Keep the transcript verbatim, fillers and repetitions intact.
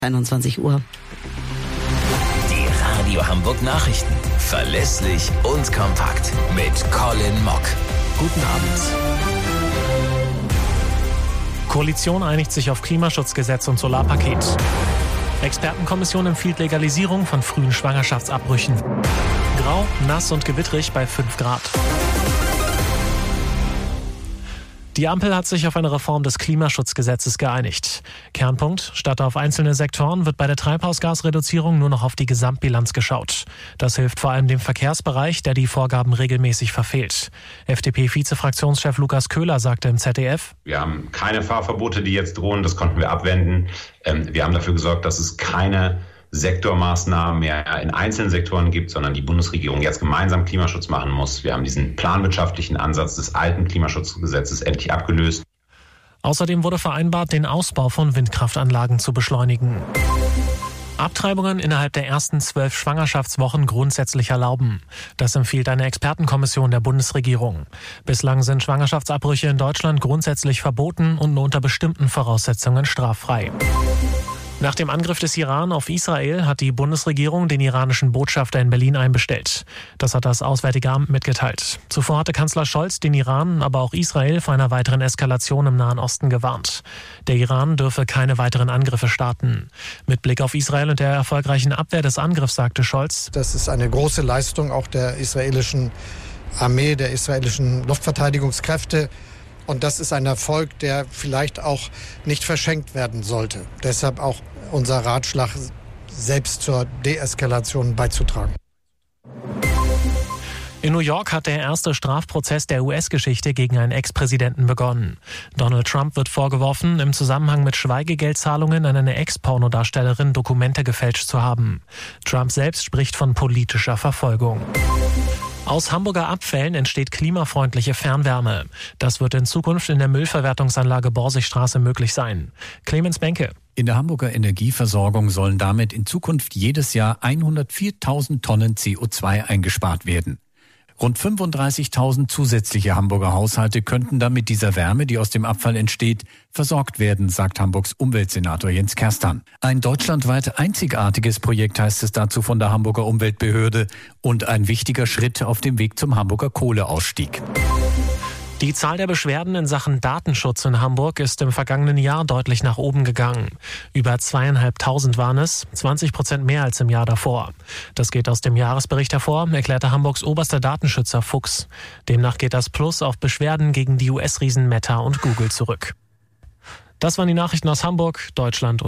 einundzwanzig Uhr. Die Radio Hamburg Nachrichten. Verlässlich und kompakt. Mit Colin Mock. Guten Abend. Koalition einigt sich auf Klimaschutzgesetz und Solarpaket. Expertenkommission empfiehlt Legalisierung von frühen Schwangerschaftsabbrüchen. Grau, nass und gewittrig bei fünf Grad. Die Ampel hat sich auf eine Reform des Klimaschutzgesetzes geeinigt. Kernpunkt: statt auf einzelne Sektoren wird bei der Treibhausgasreduzierung nur noch auf die Gesamtbilanz geschaut. Das hilft vor allem dem Verkehrsbereich, der die Vorgaben regelmäßig verfehlt. F D P-Vizefraktionschef Lukas Köhler sagte im Z D F: Wir haben keine Fahrverbote, die jetzt drohen, das konnten wir abwenden. Wir haben dafür gesorgt, dass es keine Sektormaßnahmen mehr in einzelnen Sektoren gibt, sondern die Bundesregierung jetzt gemeinsam Klimaschutz machen muss. Wir haben diesen planwirtschaftlichen Ansatz des alten Klimaschutzgesetzes endlich abgelöst. Außerdem wurde vereinbart, den Ausbau von Windkraftanlagen zu beschleunigen. Abtreibungen innerhalb der ersten zwölf Schwangerschaftswochen grundsätzlich erlauben. Das empfiehlt eine Expertenkommission der Bundesregierung. Bislang sind Schwangerschaftsabbrüche in Deutschland grundsätzlich verboten und nur unter bestimmten Voraussetzungen straffrei. Nach dem Angriff des Iran auf Israel hat die Bundesregierung den iranischen Botschafter in Berlin einbestellt. Das hat das Auswärtige Amt mitgeteilt. Zuvor hatte Kanzler Scholz den Iran, aber auch Israel vor einer weiteren Eskalation im Nahen Osten gewarnt. Der Iran dürfe keine weiteren Angriffe starten. Mit Blick auf Israel und der erfolgreichen Abwehr des Angriffs sagte Scholz: Das ist eine große Leistung auch der israelischen Armee, der israelischen Luftverteidigungskräfte. Und das ist ein Erfolg, der vielleicht auch nicht verschenkt werden sollte. Deshalb auch unser Ratschlag, selbst zur Deeskalation beizutragen. In New York hat der erste Strafprozess der U S-Geschichte gegen einen Ex-Präsidenten begonnen. Donald Trump wird vorgeworfen, im Zusammenhang mit Schweigegeldzahlungen an eine Ex-Pornodarstellerin Dokumente gefälscht zu haben. Trump selbst spricht von politischer Verfolgung. Aus Hamburger Abfällen entsteht klimafreundliche Fernwärme. Das wird in Zukunft in der Müllverwertungsanlage Borsigstraße möglich sein. Clemens Benke. In der Hamburger Energieversorgung sollen damit in Zukunft jedes Jahr hundertviertausend Tonnen C O zwei eingespart werden. Rund fünfunddreißigtausend zusätzliche Hamburger Haushalte könnten dann mit dieser Wärme, die aus dem Abfall entsteht, versorgt werden, sagt Hamburgs Umweltsenator Jens Kerstan. Ein deutschlandweit einzigartiges Projekt, heißt es dazu von der Hamburger Umweltbehörde, und ein wichtiger Schritt auf dem Weg zum Hamburger Kohleausstieg. Die Zahl der Beschwerden in Sachen Datenschutz in Hamburg ist im vergangenen Jahr deutlich nach oben gegangen. Über zweieinhalbtausend waren es, zwanzig Prozent mehr als im Jahr davor. Das geht aus dem Jahresbericht hervor, erklärte Hamburgs oberster Datenschützer Fuchs. Demnach geht das Plus auf Beschwerden gegen die U S-Riesen Meta und Google zurück. Das waren die Nachrichten aus Hamburg, Deutschland und